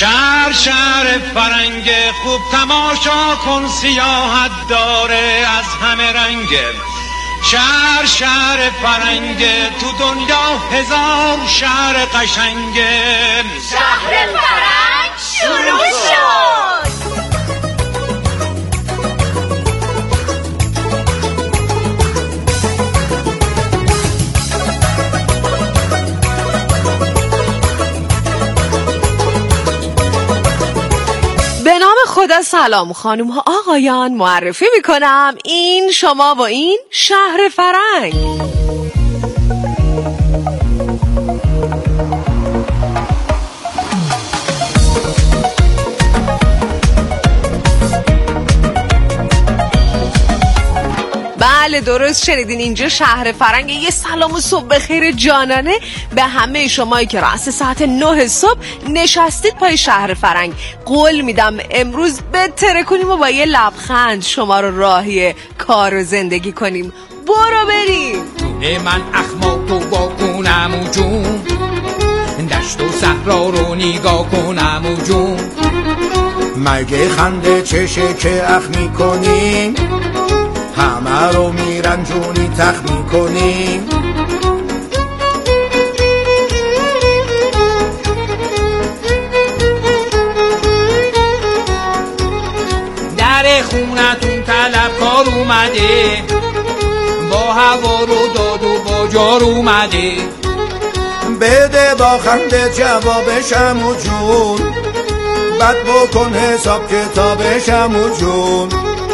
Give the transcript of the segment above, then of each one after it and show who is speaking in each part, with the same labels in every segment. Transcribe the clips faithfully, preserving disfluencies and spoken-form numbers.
Speaker 1: شهر شهر فرنگ خوب تماشا کن سیاحت داره از همه رنگ. شهر شهر فرنگ تو دنیا هزار شهر قشنگ.
Speaker 2: شهر فرنگ شروع شد.
Speaker 3: به نام خدا. سلام خانم ها آقایان، معرفی میکنم این شما و این شهر فرنگ. بله درست شنیدین، اینجا شهر فرنگ. یه سلام و صبح بخیر جانانه به همه شمایی که رأس ساعت نه صبح نشستید پای شهر فرنگ. قول میدم امروز بهتره کنیم و با یه لبخند شما رو راهی کار و زندگی کنیم. برو بریم.
Speaker 4: دونه من اخماق و واکنم و جون، دشت و صحرا رو نگاه کنم و جون.
Speaker 5: مگه خنده چشه که اخ میکنیم، همه رو میرنجونی تخ میکنیم.
Speaker 4: در خونتون طلبکار اومده، با هوا رو داد و با جار اومده.
Speaker 5: بده با خنده جوابشم و جون، بد بکن حساب کتابشم و جون.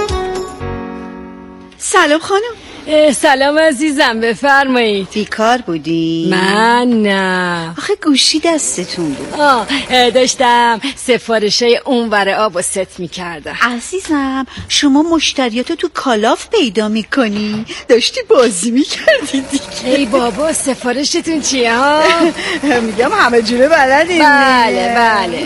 Speaker 6: سلام خانم.
Speaker 7: سلام عزیزم، بفرمایید.
Speaker 6: بیکار بودی؟
Speaker 7: من نه.
Speaker 6: آخه گوشی دستتون بود.
Speaker 7: آه داشتم سفارشای اونور آب و ست میکردم.
Speaker 6: عزیزم شما مشتریاتو تو کالاف پیدا میکنی؟ داشتی بازی میکردی دیگه.
Speaker 7: ای بابا سفارشتون چیه ها؟
Speaker 6: میگم همه جوره بلدیم.
Speaker 7: بله بله.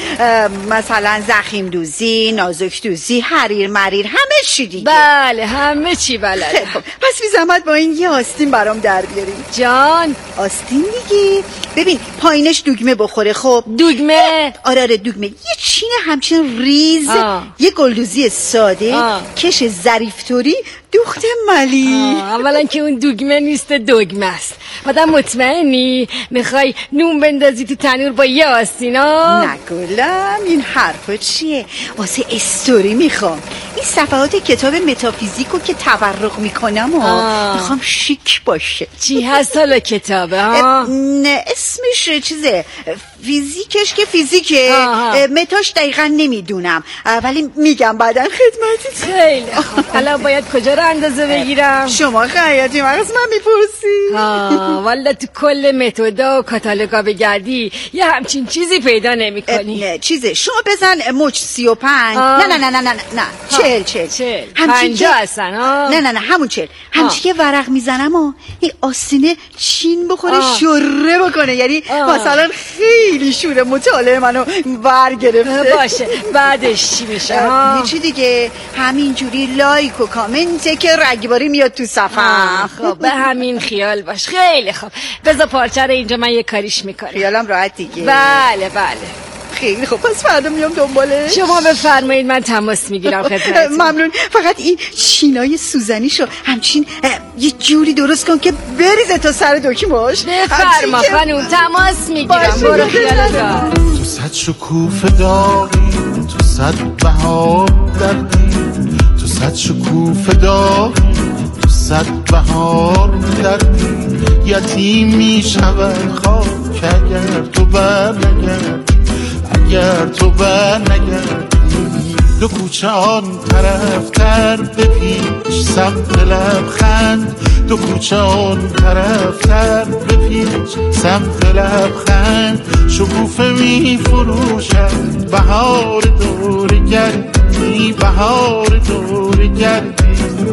Speaker 6: مثلا زخیم دوزی، نازک دوزی، حریر مریر، همه چی دیگه.
Speaker 7: بله همه چی بلده.
Speaker 6: پس بی زحمت با این یه آستین برام در بیاریم.
Speaker 7: جان
Speaker 6: آستین دیگه. ببین پایینش دوگمه بخوره. خب
Speaker 7: دوگمه؟
Speaker 6: آره آره دوگمه. یه چینه همچین ریز، آه. یه گلدوزی ساده، آه. کش ظریفتوری، دوخت ملی.
Speaker 7: اولا که اون دوگمه نیست، دوگمه است. آدم مطمئنی میخوای نون بندازی تو تنور با یه آستینا؟
Speaker 6: نگولم این حرفا چیه؟ واسه استوری میخوام. این صفحات کتاب متافیزیکو که تورق میکنم و میخوام شیک باشه.
Speaker 7: چی هست حالا کتابه ها؟
Speaker 6: نه اسمش چیزه، فیزیکش که فیزیکه، متاش دقیقا نمیدونم ولی میگم بعدن خدمتت.
Speaker 7: خیلی خوب. حالا باید کجا رو اندازه بگیرم؟
Speaker 6: شما خیاطی مغز من میپرسی؟
Speaker 7: آه والا تو کل متودا و کاتالوگا بگردی یه همچین چیزی پیدا نمی کنی.
Speaker 6: نه چیزه شما بزن مچ سی و پنج. نه نه نه نه نه نه چل چل
Speaker 7: چل پنجا هستن.
Speaker 6: نه نه نه همون چل. همچی که ورق میزنم و این آستینه چین بخوره آه. شوره بکنه، یعنی آه. مثلا خیلی شوره مطالعه منو برگرفته.
Speaker 7: باشه بعدش چی میشه؟
Speaker 6: یه چی دیگه همینجوری لایک و کامنته که رگباری میاد تو صفحه.
Speaker 7: خب به همین خیال باش. خیلی خوب بذار پارچه رو اینجا من یه کاریش میکنم.
Speaker 6: خیالم راحت دیگه.
Speaker 7: بله بله
Speaker 6: خیلی خوب پس فردا میام دنبالش.
Speaker 7: شما بفرمایید من تماس میگیرم خدمتتون.
Speaker 6: ممنون. فقط این چینای سوزنیشو همچین یه جوری درست کن که بریزه تا سر دکمه‌اش.
Speaker 7: بفرما خانوم تماس میگیرم. برو خیالت راحت.
Speaker 8: تو صد شکوفه داغی، تو صد بهار دردی، تو صد شکوفه داغی، تو صد بهار دردی. یتیم میشود خاک اگر تو بر نگردی، اگر تو بر نگردی. دو کوچه آن طرف تر بپیچ سمت لبخند، دو کوچه آن طرف تر بپیچ سمت لبخند. شکوفه می فروشد بهار دور گردی، بهار دور گردی.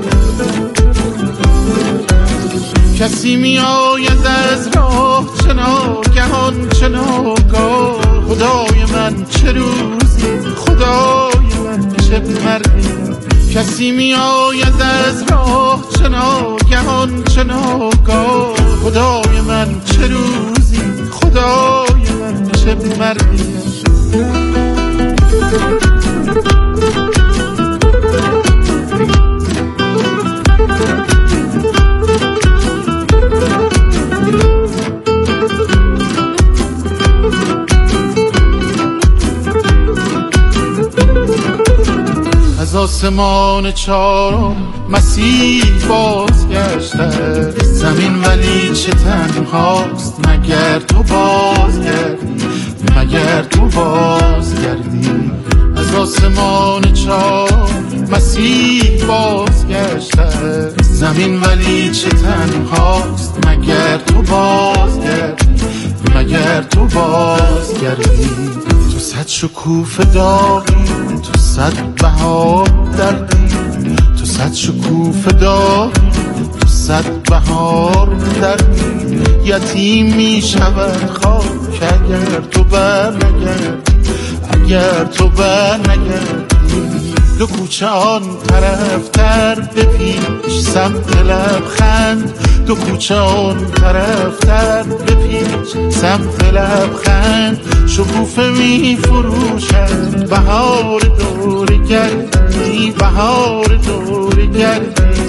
Speaker 8: کسی می آید از راه چه ناگهان چه ناگاه. خدای من چه روزی، خدای من چه مردی. کسی می آید از راه چه ناگهان چه ناگاه. خدای من چه روزی، خدای من چه مردی. از آسمان چارم مسیح بازگشته، زمین ولی چه تنهاست مگر تو بازگردی، مگر تو بازگردی. از آسمان چارم مسیح بازگشته، زمین ولی چه تنهاست مگر تو بازگردی، مگر تو بازگردی. تو صد شکوفه داغی، تو صد بهار دردی، تو صد شکوفه داغی، تو صد بهار دردی. یتیم می شود خاک اگر تو بر نگردی، اگر تو بر نگردی. دو کوچه آن طرف تر بپیش سمت لبخند، دو کوچه آن طرف تر بپیش سمت لبخند. شکوفه می فروشد بهار دور گردی، بهار دور گردی.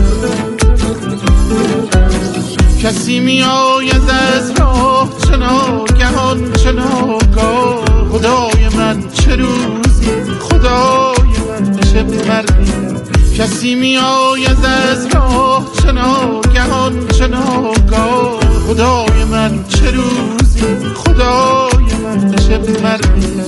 Speaker 8: کسی می آید از راه چه ناگهان چه ناگاه، خدای من چه روزی، خدای من چه مردی. کسی می آید از راه چه ناگهان چه ناگاه، خدای من چه روزی، خدای من چه مردی.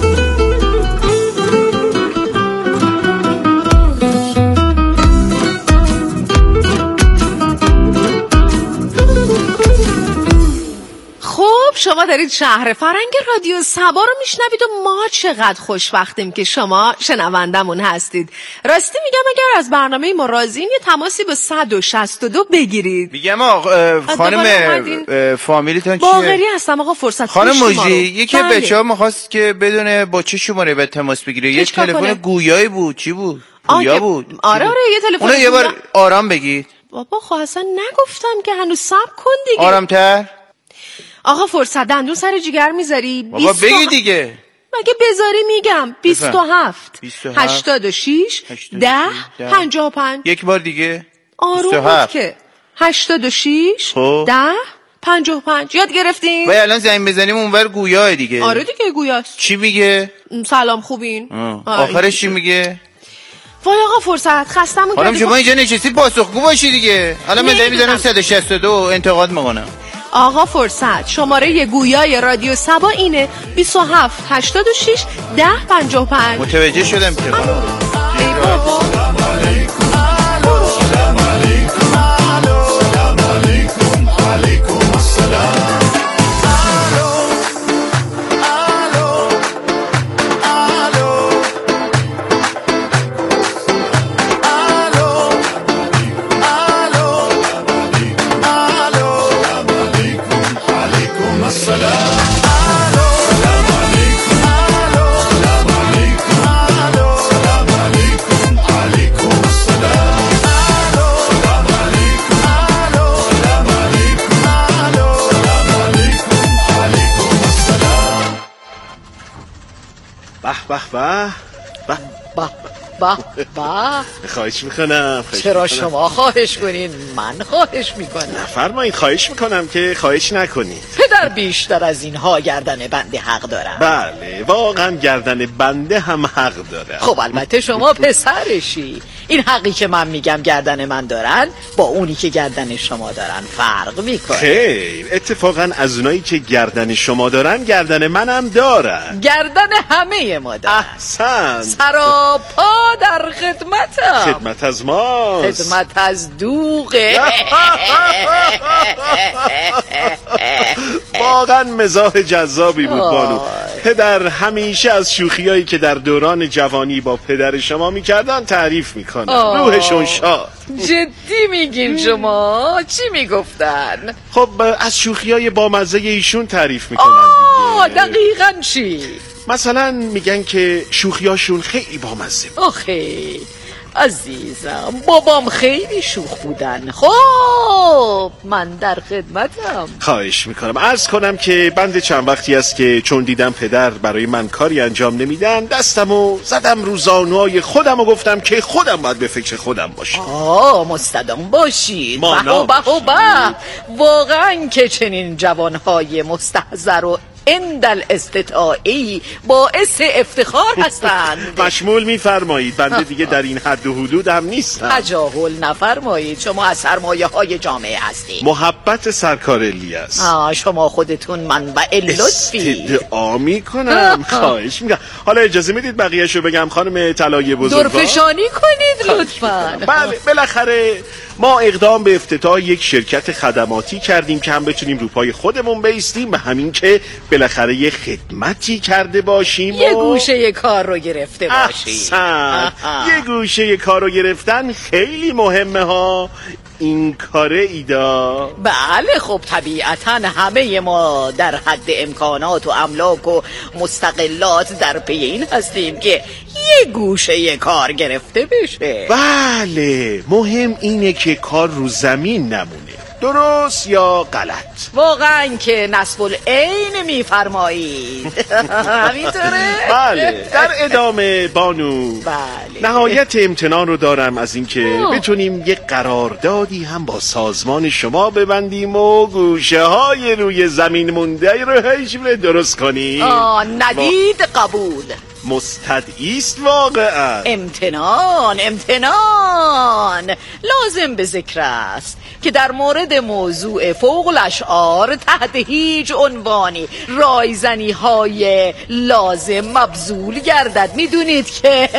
Speaker 3: شما دارید شهر فرنگ رادیو سبا رو میشنوید و ما چقدر خوشبختیم که شما شنوندمون هستید. راستی میگم اگر از برنامه ما راضین یه تماسی با صد و شصت و دو بگیرید.
Speaker 9: میگم آقا خانم فامیلیتون کیه؟
Speaker 3: باقری هستم آقا. فرصت
Speaker 9: خانم موجی یکی بچه‌ها می‌خواست که بدونه با چه شماره به تماس بگیره. یه تلفن گویایی بود. چی بود؟ گویا بود.
Speaker 3: آره آره یه تلفن.
Speaker 9: اونو یه بار آرام بگید.
Speaker 3: بابا خب اصلا نگفتم که هنوز صبر کن دیگه.
Speaker 9: آرام‌تر.
Speaker 3: آقا فرصت دندون سر جیگر میذاری؟
Speaker 9: بابا بگی دیگه.
Speaker 3: مگه بذاری میگم. بیست و هفت هشتاد و شش ده پنجاه و پنج.
Speaker 9: یک بار دیگه.
Speaker 3: آروم بود که هشتاد و شش ده پنجاه و پنج. یاد گرفتین؟
Speaker 9: وای الان زنگ بزنیم اونور گویاه دیگه.
Speaker 3: آره دیگه گویاست.
Speaker 9: چی میگه؟
Speaker 3: سلام خوبین؟
Speaker 9: آخرش چی میگه؟
Speaker 3: وای آقا فرصت خستمون کردی.
Speaker 9: خانم شما اینجا نشستی پاسخگو باشی دیگه. الان من زنگ میزنم صد و شصت و دو انتقاد میکنم.
Speaker 3: آقا فرصت شماره ی گویای رادیو سبا اینه بیست و هفت هشتاد و شش ده پنجاه و پنج.
Speaker 9: متوجه شدم که
Speaker 3: ای بابا
Speaker 10: به به به
Speaker 11: به به به
Speaker 10: خواهش میکنم.
Speaker 11: چرا شما خواهش کنین؟ من خواهش میکنم.
Speaker 10: نفرمایید. خواهش میکنم که خواهش نکنید.
Speaker 11: پدر بیشتر از اینها گردن بنده حق دارم.
Speaker 10: بله واقعا گردن بنده هم حق داره.
Speaker 11: خب البته شما پسرشی. این حقی که من میگم گردن من دارن با اونی که گردن شما دارن فرق میکنه.
Speaker 10: خیر اتفاقا از اونایی که گردن شما دارن گردن منم دارن.
Speaker 11: گردن همه ما دارن.
Speaker 10: احسن.
Speaker 11: سراپا در خدمتم.
Speaker 10: خدمت از ماست.
Speaker 11: خدمت از دوغه.
Speaker 10: واقعا مزاح جذابی بود بانو. پدر همیشه از شوخیایی که در دوران جوانی با پدر شما میکردن تعریف میکنن. روحشون شاد.
Speaker 11: جدی میگین شما؟ چی میگفتن؟
Speaker 10: خب از شوخیای بامزه ایشون تعریف میکنن
Speaker 11: دیگه. دقیقاً چی؟
Speaker 10: مثلا میگن که شوخیاشون خیلی بامزه بود.
Speaker 11: آخه عزیزم بابام خیلی شوخ بودن. خب من در خدمتم.
Speaker 10: خواهش میکنم. عرض کنم که بنده چند وقتی است که چون دیدم پدر برای من کاری انجام نمیدن دستمو زدم رو زانوهای خودم و گفتم که خودم باید به فکر خودم باشم.
Speaker 11: آه مستدام باشید. به به به. واقعا که چنین جوانهای مستحضر و اندل استطاعی باعث افتخار هستند.
Speaker 10: مشمول میفرمایید. بنده دیگه در این حد و حدود هم نیستم.
Speaker 11: تجاهل نفرمایید. شما از سرمایه های جامعه هستید.
Speaker 10: محبت سرکار الیاس.
Speaker 11: آه شما خودتون منبع لطفی.
Speaker 10: استدعا میکنم. خواهش میکنم. حالا اجازه میدید بقیه‌شو بگم خانم طلایه بزرگوار؟
Speaker 11: درفشانی کنید لطفاً.
Speaker 10: بله بالاخره ما اقدام به افتتاح یک شرکت خدماتی کردیم که هم بتونیم رو پای خودمون بایستیم و همین که بالاخره یه خدمتی کرده باشیم
Speaker 11: یه گوشه یه کار رو گرفته باشیم.
Speaker 10: احسن. یه گوشه یه کار رو گرفتن خیلی مهمه ها. این کاره ایدا.
Speaker 11: بله خب طبیعتا همه ما در حد امکانات و املاک و مستقلات در پی این هستیم که یه گوشه یه کار گرفته بشه.
Speaker 10: بله مهم اینه که کار رو زمین نمونه. درست یا غلط؟
Speaker 11: واقعا که نصب العین میفرمایید. همینطوره؟
Speaker 10: بله. در ادامه بانو
Speaker 11: بله
Speaker 10: نهایت امتنان رو دارم از اینکه بتونیم یک قراردادی هم با سازمان شما ببندیم و گوشه های روی زمین مونده رو هیچ درست کنیم.
Speaker 11: آه ندید قبول.
Speaker 10: مستدعیست واقعا.
Speaker 11: امتنان امتنان لازم به ذکر است که در مورد موضوع فوق الاشعار تحت هیچ عنوانی رایزنی های لازم مبذول گردد. میدونید که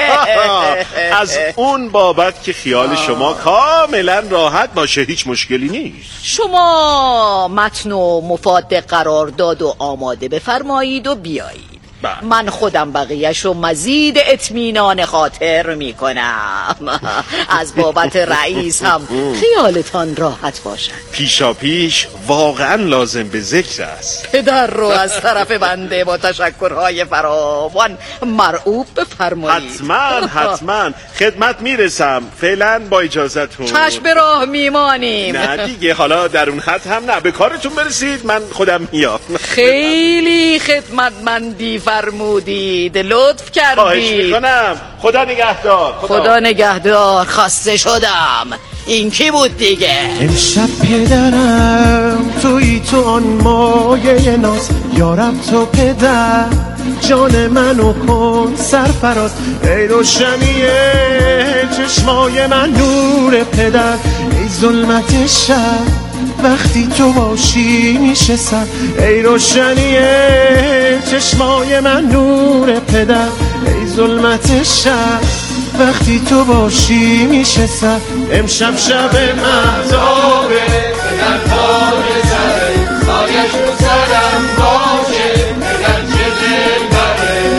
Speaker 10: از اون بابت که خیال شما کاملا راحت باشه هیچ مشکلی نیست.
Speaker 11: شما متن و مفاد قرارداد و آماده بفرمایید و بیایید.
Speaker 10: با.
Speaker 11: من خودم بقیه‌شو مزید اطمینان خاطر میکنم. از بابت رئیس هم خیالتان راحت باشد.
Speaker 10: پیشا پیش واقعا لازم به ذکر است
Speaker 11: پدر رو از طرف بنده با تشکرهای فراوان مرعوب بفرمایید.
Speaker 10: حتما حتما خدمت میرسم. فعلا با اجازتون.
Speaker 11: چشم به راه میمانیم.
Speaker 10: نه دیگه حالا در اون حد هم نه. به کارتون برسید من خودم میام.
Speaker 11: خیلی خدمتمندی فرمودید. لطف کردید.
Speaker 10: خواهش میکنم. خدا نگهدار.
Speaker 11: خدا, خدا نگهدار. خسته شدم. این کی بود دیگه؟
Speaker 12: امشب پدرم توی تو آن مایه ناز یارب تو پدر جان منو کن سرفراز. ای روشنیه چشمای من نور پدر. ای ظلمت شب وقتی تو باشی میشه سر. ای روشنیه چشمای من نور پدر. ای ظلمت شب وقتی تو باشی میشه سر. امشب شب مهتابه پدر تاج سره سایش رو سرم باشه پدر چه دل بره.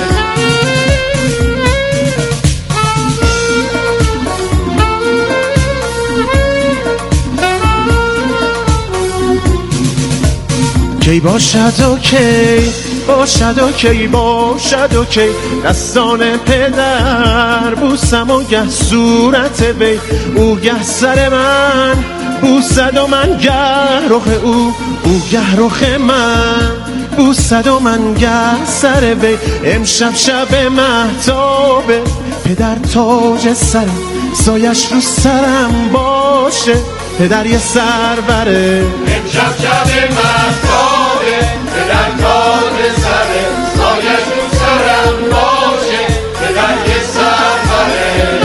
Speaker 12: کی باشد و کی باشد و کی باشد و کی دستان پدر بوسم و گه صورت وی. او گه سر من بوسد و من گه رخ او. او گه رخ من بوسد و من گه سر وی. امشب شب مهتابه پدر تاج سرم سایش رو سرم باشه پدر یه سر بره.
Speaker 13: امشب شب مهتابه پدر تاج سرم سایش رو سرم باشه پدر یه سر بره.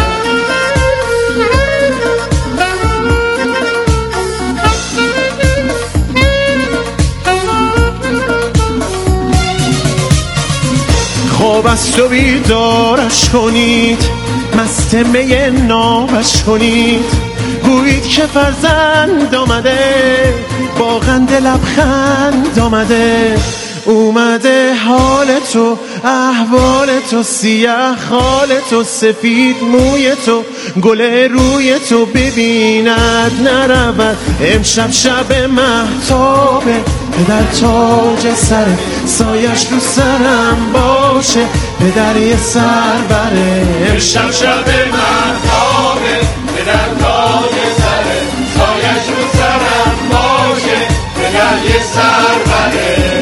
Speaker 12: خواب از تو بیدارش کنید مست می نابش کنید. گویید که فرزند آمده با قند لبخند آمده. اومده حال تو احوال تو سیه خال تو سفید موی تو گل روی تو ببیند نرود. امشب شب مهتابه پدر تاج سره سایش رو سرم باشه پدر یه سر بره
Speaker 13: امشب شب مهتابه پدر تاج سره سایش رو سرم باشه پدر یه سر بره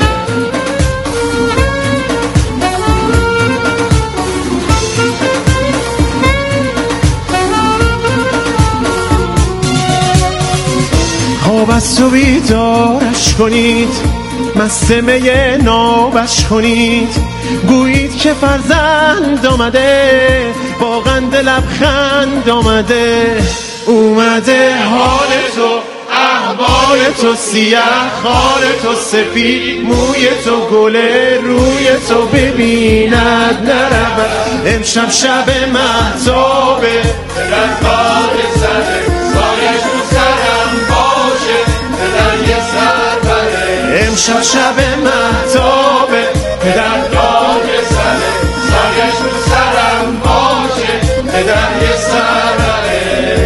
Speaker 12: خواب از تو بیدارش کنید مست می نابش کنید گویید که فرزند آمده با قند لبخند آمده اومده حال تو احوال تو سیه خال تو سفید موی تو گل روی تو ببیند نرود امشب شب مهتابه
Speaker 13: پدر تاج سره سایش رو سرم باشه پدر یه سر بره
Speaker 12: امشب شب مهتابه پدر
Speaker 13: تاج سره سایش رو سرم باشه پدر یه سر بره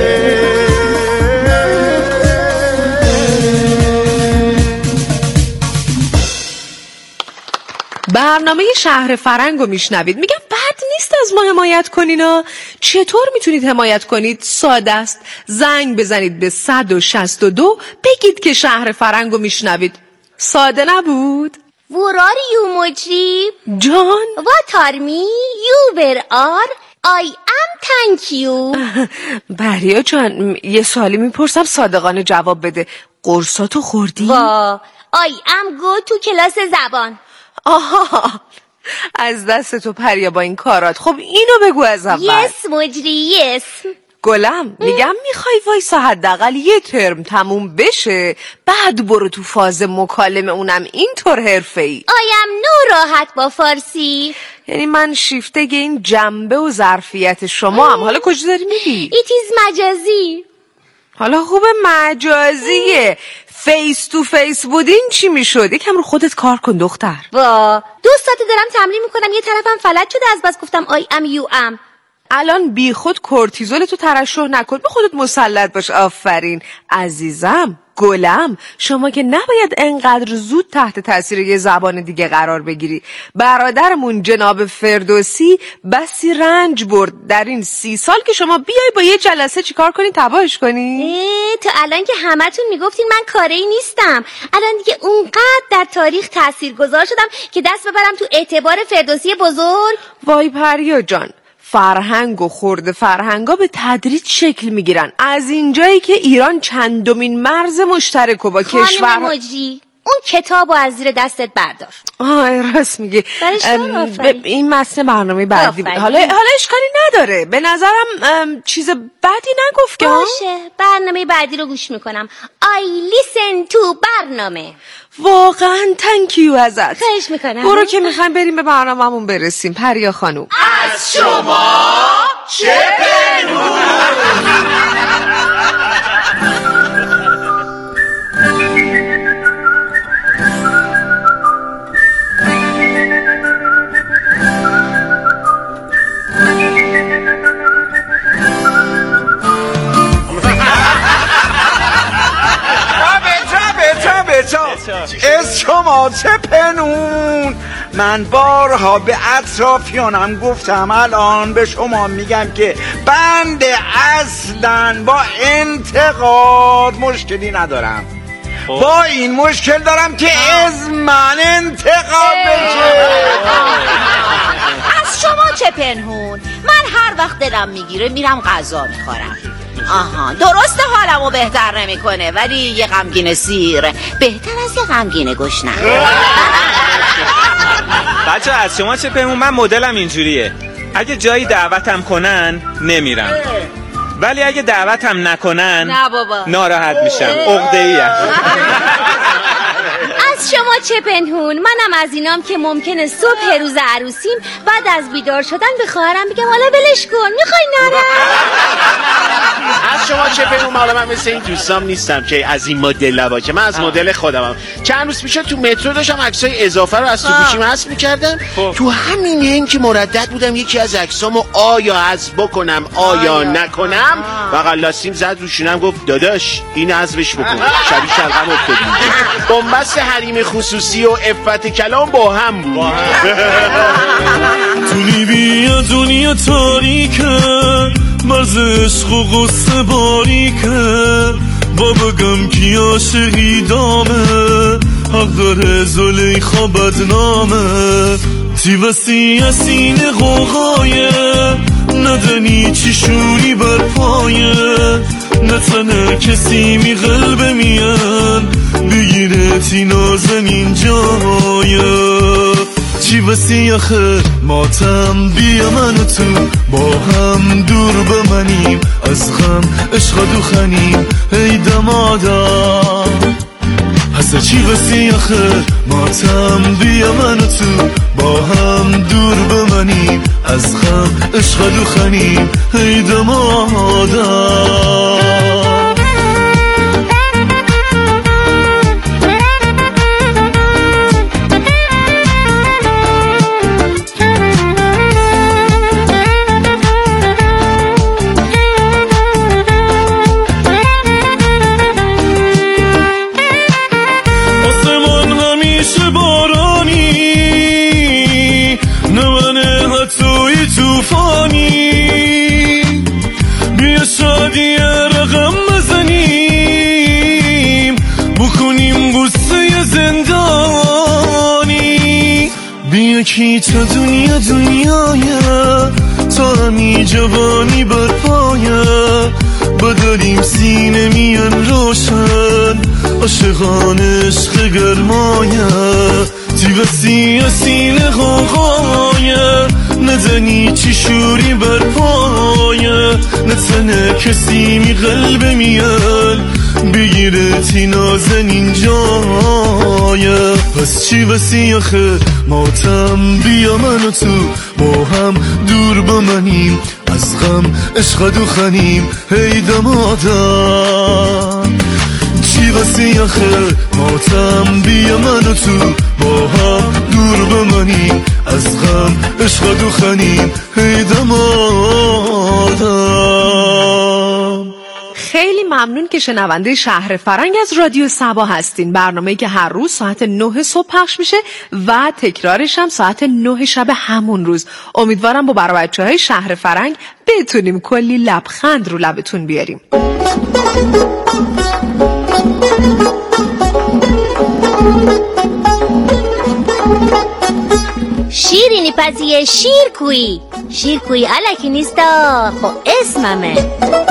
Speaker 3: برنامه شهر فرنگ رو میشنوید. میگم بد نیست از ما حمایت کنینا. چطور میتونید حمایت کنید؟ ساده است. زنگ بزنید به صد و شصت و دو بگید که شهر فرنگ رو میشنوید. ساده نبود؟
Speaker 2: Where are you, مجری؟
Speaker 3: جان؟
Speaker 2: What are me? You where are? I am thank you.
Speaker 3: بریا جان یه سوالی میپرسم صادقانه جواب بده. قرصاتو خوردی؟
Speaker 2: وا I am go to کلاس زبان.
Speaker 3: آها از دست تو پریا با این کارات. خب اینو بگو از اول.
Speaker 2: Yes مجری yes.
Speaker 3: گلم میگم میخوای وایسا حداقل یه ترم تموم بشه بعد برو تو فاز مکالمه اونم اینطور حرفه‌ای.
Speaker 2: I am no راحت با فارسی.
Speaker 3: یعنی من شیفتگی این جنبه و ظرفیت شما هم. حالا کجا داری میری؟
Speaker 2: It is مجازی.
Speaker 3: حالا خوبه مجازیه. فیس تو فیس بودین چی میشد؟ یکم رو خودت کار کن دختر.
Speaker 2: وا دو ساعت دارم تمرین میکنم یه طرفم فلج شده از بس گفتم I am you am.
Speaker 3: الان بی خود کورتیزول تو ترشح نکن به خودت مسلط باش. آفرین عزیزم گلم شما که نباید انقدر زود تحت تاثیر یه زبان دیگه قرار بگیری. برادرمون جناب فردوسی بسی رنج برد در این سی سال که شما بیای با یه جلسه چیکار کنی تباهش کنی؟
Speaker 2: تو الان که همتون میگفتین من کاری نیستم الان دیگه اونقدر در تاریخ تاثیرگذار شدم که دست ببرم تو اعتبار فردوسی بزرگ.
Speaker 3: وای پریا جان فرهنگ و خورد فرهنگا به تدریج شکل میگیرن از اینجایی که ایران چندمین مرز مشترک و با کشور.
Speaker 2: خانم مجری اون کتابو از زیر دستت بردار.
Speaker 3: آه راست میگی.
Speaker 2: ب...
Speaker 3: این متن برنامه بعدی بود. حالا حالا اشکالی نداره به نظرم چیز بدی نگفت که.
Speaker 2: باشه برنامه بعدی رو گوش میکنم. I listen to برنامه.
Speaker 3: واقعا thank you ازت.
Speaker 2: خواهش میکنم.
Speaker 3: برو که میخوایم بریم به برنامه‌مون برسیم. پریا خانوم
Speaker 13: از شما چه پنهون.
Speaker 14: از شما چه پنون. من بارها به اطرافیانم گفتم الان به شما میگم که بند اصلا با انتقاد مشکلی ندارم. با این مشکل دارم که از من انتقاد بشه.
Speaker 11: از شما چه پنهون. من هر وقت دلم میگیره میرم غذا میخورم. آها درسته حالمو بهتر نمیکنه ولی یه غمگین سیر بهتر از یه غمگین گشنه.
Speaker 15: بچه از شما چه پنهون. من مدلم اینجوریه اگه جایی دعوتم کنن نمیرم ولی اگه دعوتم نکنن
Speaker 11: نه بابا
Speaker 15: ناراحت میشم. عقده‌ایم.
Speaker 2: از شما چه پنهون. منم از اینام که ممکنه صبح روز عروسیم بعد از بیدار شدن به خواهرم بگم حالا ولش کن میخوای نرم.
Speaker 10: از شما چه پیمون؟ مالا من مثل این دوستام نیستم که از این مدل نباشه. من از مدل خودمم. چند روز پیش تو مترو داشتم عکسای اضافه رو از تو گوشیم حذف می‌کردم. تو همین این که مردد بودم یکی از عکسامو آیا حذف بکنم آیا نکنم، بغل لاستیم زد رو شونم گفت داداش این حذفش بکن. شبیه شلغم افتادیم. بنبست حریم خصوصی و عفت کلام با هم بود.
Speaker 16: تو بیا دنیا تاریکه، مرز عشق و قصه باریکه، با بگم کی عاشقی دامه، حق داره زلیخا بدنامه، تی وسی سینه غوغایه، ندنی چی شوری برپایه، نتنه کسی می قلب میان، بگیره تی نازنین جایه، چی وسی آخه ماتم بیا من و تو با هم دور بمنیم، از غم عشق دوخنیم ای دمادا، هسته چی وسی آخه ماتم بیا من و تو با هم دور بمنیم، از غم عشق دوخنیم ای دمادا. کی تا دنیا دنیایه، تا همی جوانی برپایه، بداریم سینه میان روشن، عاشقان عشق گرمایه، تی وسی سینه غوغایه، ندنی چی شوری برپایه، نتنه کسی می قلب میان، بگیره تی نازنین جایه، پس چی وسی آخه ماتم بیا من و تو با هم دور بمنیم، از غم عشق دوخنیم هی دمادا، چی وسی آخه ماتم بیا من و تو با هم دور بمنیم، از غم عشق دوخنیم هی دمادا.
Speaker 3: خیلی ممنون که شنونده شهر فرنگ از رادیو صبا هستین، برنامه‌ای که هر روز ساعت نه صبح پخش میشه و تکرارش هم ساعت نه شب همون روز. امیدوارم با برای بچه‌های شهر فرنگ بتونیم کلی لبخند رو لبتون بیاریم.
Speaker 2: شیرینی پزیه شیرکویی، شیرکویی الکی نیستا، با اسممه.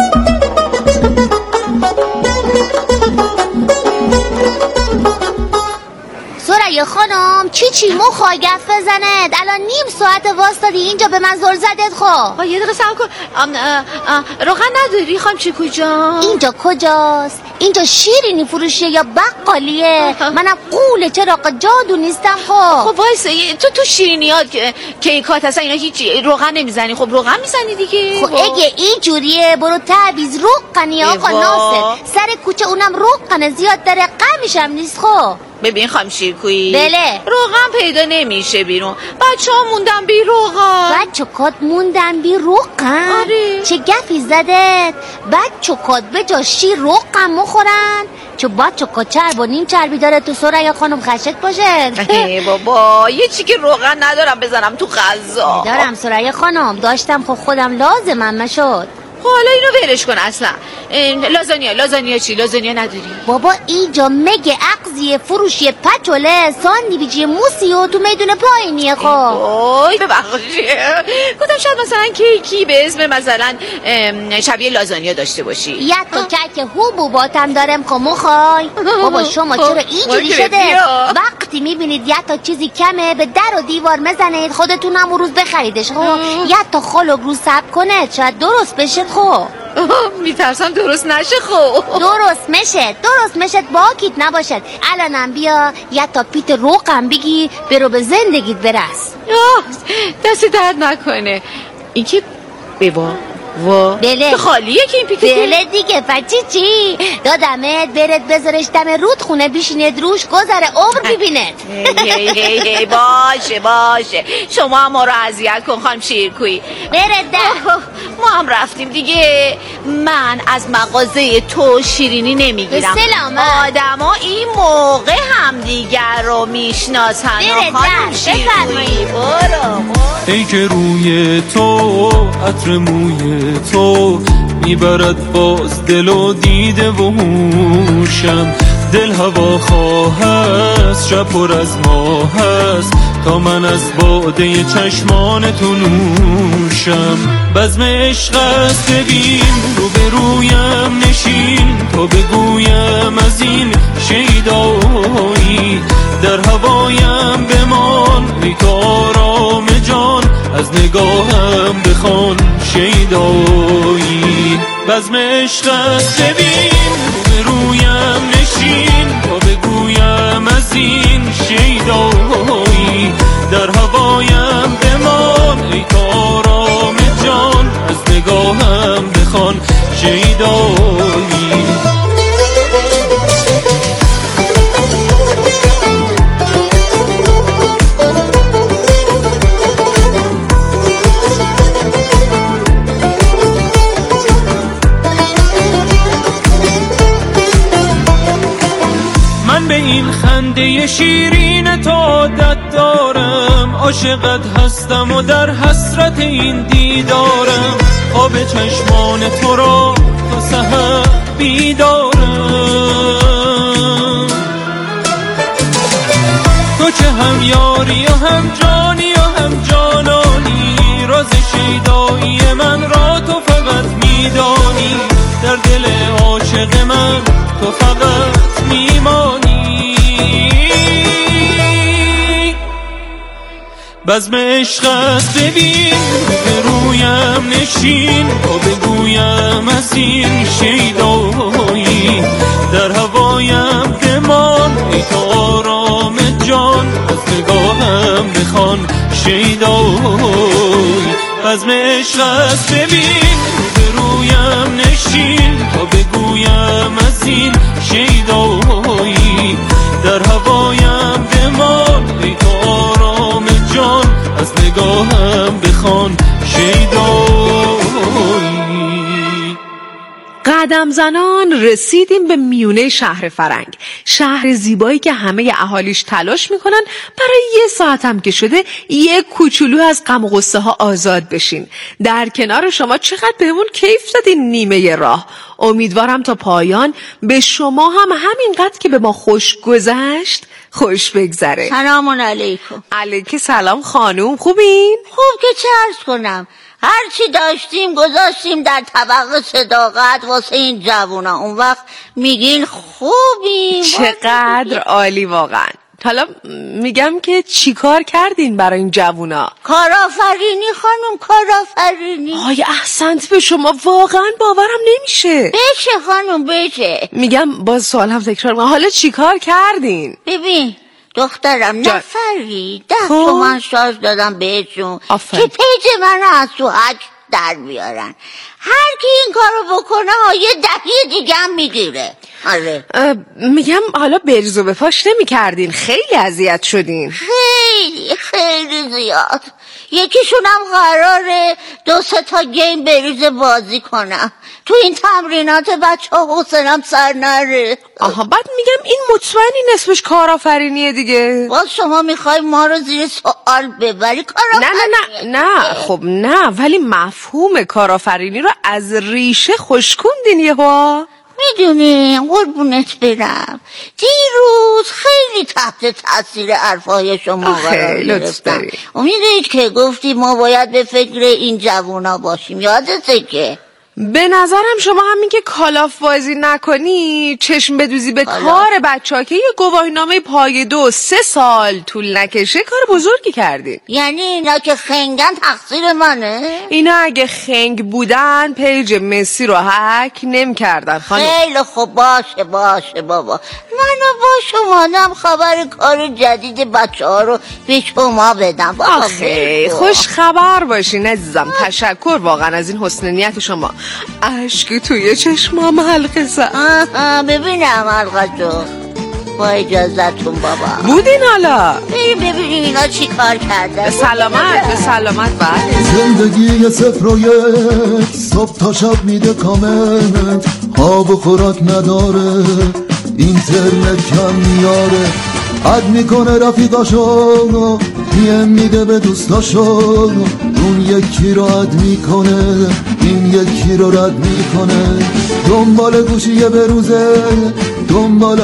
Speaker 2: سریا خانم چی چی مخوای گف بزند؟ الان نیم ساعت واسطادی اینجا به من زل زدت خو.
Speaker 11: یه دقیقه سلام کن. روغن نداری خانم چی کجا؟
Speaker 2: اینجا کجاست؟ اینجا شیرینی فروشیه یا بقالیه؟ منم قول چراغ جادو نیستم خو.
Speaker 11: خب وایسا تو تو شیرینیات کیکات هستن اینا هیچ روغن نمیزنی؟ خب روغن میزنی دیگه.
Speaker 2: خب اگه این جوریه برو تعویض روغنی آقا ناصر، سر کوچه اونم روغن زیاد داره غمش هم نیست خو.
Speaker 11: ببین خانم شیرکویی،
Speaker 2: بله
Speaker 11: روغن پیدا نمیشه بیرون، بچه ها موندن بی روغن.
Speaker 2: بچه کات موندن بی روغن؟
Speaker 11: آره.
Speaker 2: چه گفی زدت؟ بچه کات به جا شیر روغن مخورن؟ چه بچه کات چرب و نیم چربی داره تو سریا خانم خشک باشه؟
Speaker 11: ای بابا یه چی که روغن ندارم بزنم تو غذا.
Speaker 2: دارم سریا خانم، داشتم خب خودم لازمم نشد.
Speaker 11: حالا اینو ولش کن اصلا. لازانیا لازانیا چی؟ لازانیا نداری؟
Speaker 2: بابا اینجا مگه اقضیه فروشی پچوله ساندویچی موسی و تو میدون پایینیه خب.
Speaker 11: اوی ببخشید گفتم شاید مثلا کیکی به اسم مثلا شبیه لازانیا داشته باشی.
Speaker 2: یا تو کک حبوباتم دارم خب مخوای. بابا شما چرا اینجوری شده؟ وقتی میبینید یا تا چیزی کمه به در و دیوار مزنید، خودتونم اون روز بخریدش خب. یا تا خلق رو سب کنه شاید درست بشه خب.
Speaker 11: میترسم درست نشه خب.
Speaker 2: درست میشه، درست میشه باکیت نباشد. الانم بیا یا تا پیت روغن بگی برو به زندگیت برس.
Speaker 11: دست درد نکنه. این که ببا
Speaker 3: وا
Speaker 2: بله
Speaker 11: خالیه که این پیک
Speaker 2: بله دیگه بچی چی دادمت برد بذارش دم رود خونه بیشیند روش گذره عمر ببیند.
Speaker 11: هی هی هی باشه باشه شما ما رو اذیت کن خانم شیرکویی.
Speaker 2: برد ده
Speaker 11: ما هم رفتیم دیگه. من از مغازه تو شیرینی نمیگیرم.
Speaker 2: سلامت.
Speaker 11: آدما این موقع هم دیگر رو میشناسن. خانم شیرکویی برو
Speaker 16: ای که روی تو عطر موی تو میبرد باز دل و دیده و هوشم. دل هوا خواه هست شب پر از ماه هست تا من از باده چشمان تو نوشم. بزم عشق است ببین رو به رویم نشین تا بگویم از این شیدایی. در هوایم بمان ای تو آرام جان از نگاهم بخوان شیدایی. بزم عشق است ببین رو به رویم نشین تا بگویم از این شیدایی. در هوایم بمان ای تو آرام جان از نگاهم بخوان شیدایی. به این خنده شیرین تو عادت دارم. عاشقت هستم و در حسرت این دیدارم. آب چشمان تو را تا سحر بیدارم. تو که هم یاری و هم جانی و هم جانانی. راز شیدایی من را تو فقط میدانی. در دل عاشق من تو فقط میمانی. بزم عشق است ببین به رویم نشین تا بگویم از این شیدایی. در هوایم بمان ای تو آرام جان از نگاهم بخوان شیدایی. بزم عشق است ببین به رویم نشین تا بگویم از این شیدایی. در هوایم بمان ای تو آرام جان از نگاهم بخوان شیدایی.
Speaker 3: قدم زنان رسیدیم به میونه شهر فرنگ، شهر زیبایی که همه اهالیش تلاش میکنن برای یه ساعت هم که شده یه کوچولو از غم و غصه ها آزاد بشین. در کنار شما چقدر بهمون کیف دادین نیمه راه. امیدوارم تا پایان به شما هم همینقدر که به ما خوش گذشت خوش بگذره.
Speaker 17: سلام علیکم.
Speaker 3: علیک سلام خانوم، خوبین؟
Speaker 17: خوب که چه عرض کنم، هرچی داشتیم گذاشتیم در طبق صداقت واسه این جوونا. اون وقت میگین خوبیم.
Speaker 3: چقدر عالی واقعا. حالا میگم که چی کار کردین برای این جوونا؟
Speaker 17: کارآفرینی خانم، کارآفرینی.
Speaker 3: آی احسنت به شما، واقعا باورم نمیشه.
Speaker 17: بشه خانم بشه.
Speaker 3: میگم باز سوال هم تکرار کنم، حالا چی کار کردین؟
Speaker 17: ببین دخترم جا... نفری ده تومن شارژ دادم بهشون که پیج من از تو حج در بیارن. هر کی این کارو بکنه یه دهی دیگه هم میگیره. آره
Speaker 3: میگم حالا بریز و به پاش نمی کردین، خیلی اذیت شدین.
Speaker 17: خیلی خیلی زیاد. یکیشونم قراره دو سه تا گیم بریز بازی کنم. تو این تمرینات بچه ها حسنم سر نره.
Speaker 3: آها بعد میگم این مطمئنی نصفش کارآفرینیه دیگه.
Speaker 17: باز شما میخوای ما رو زیر سوال ببری
Speaker 3: کارآفرینی؟ نه نه نه نه خب نه، ولی مفهوم کارآفرینی رو از ریشه خشکوندین یهو.
Speaker 17: میدونی قربونت برم دیروز خیلی تحت تاثیر حرفای شما قرار گرفتم. میدونید که گفتی ما باید به فکر این جوونا باشیم، یادته که؟
Speaker 3: به نظرم شما همین که کالاف بازی نکنی، چشم بدوزی به کالاف. کار بچه ها که یه گواهینامه پای دو سه سال طول نکشه کار بزرگی کردین.
Speaker 17: یعنی اینا که خنگن تقصیر منه؟
Speaker 3: اینا اگه خنگ بودن پیج مسی رو هک نمی کردن خانم.
Speaker 17: خیلی خوب، باشه باشه بابا، منو با شما هم خبر کار جدید بچه ها رو به شما بدم.
Speaker 3: آخه خوش خبر باشین عزیزم. تشکر واقعا از این حسن نیت شما. اشک توی چشمام حلقه زد.
Speaker 17: ببینم حلقه تو. با اجازتون بابا.
Speaker 3: بودین حالا
Speaker 17: بریم ببینیم اینا چی کار کردن.
Speaker 3: به سلامت به سلامت. بعد
Speaker 18: زندگی یه صفر و یک، صبح تا شب میده کامنت، خواب و خوراک نداره، اینترنت کم میاره، اد میکنه رفیقاشو، پیم میده به دوستاشو، اون یکی رو اد میکنه، این یکی رو رد میکنه، دنبال گوشیه به روزه، دنبال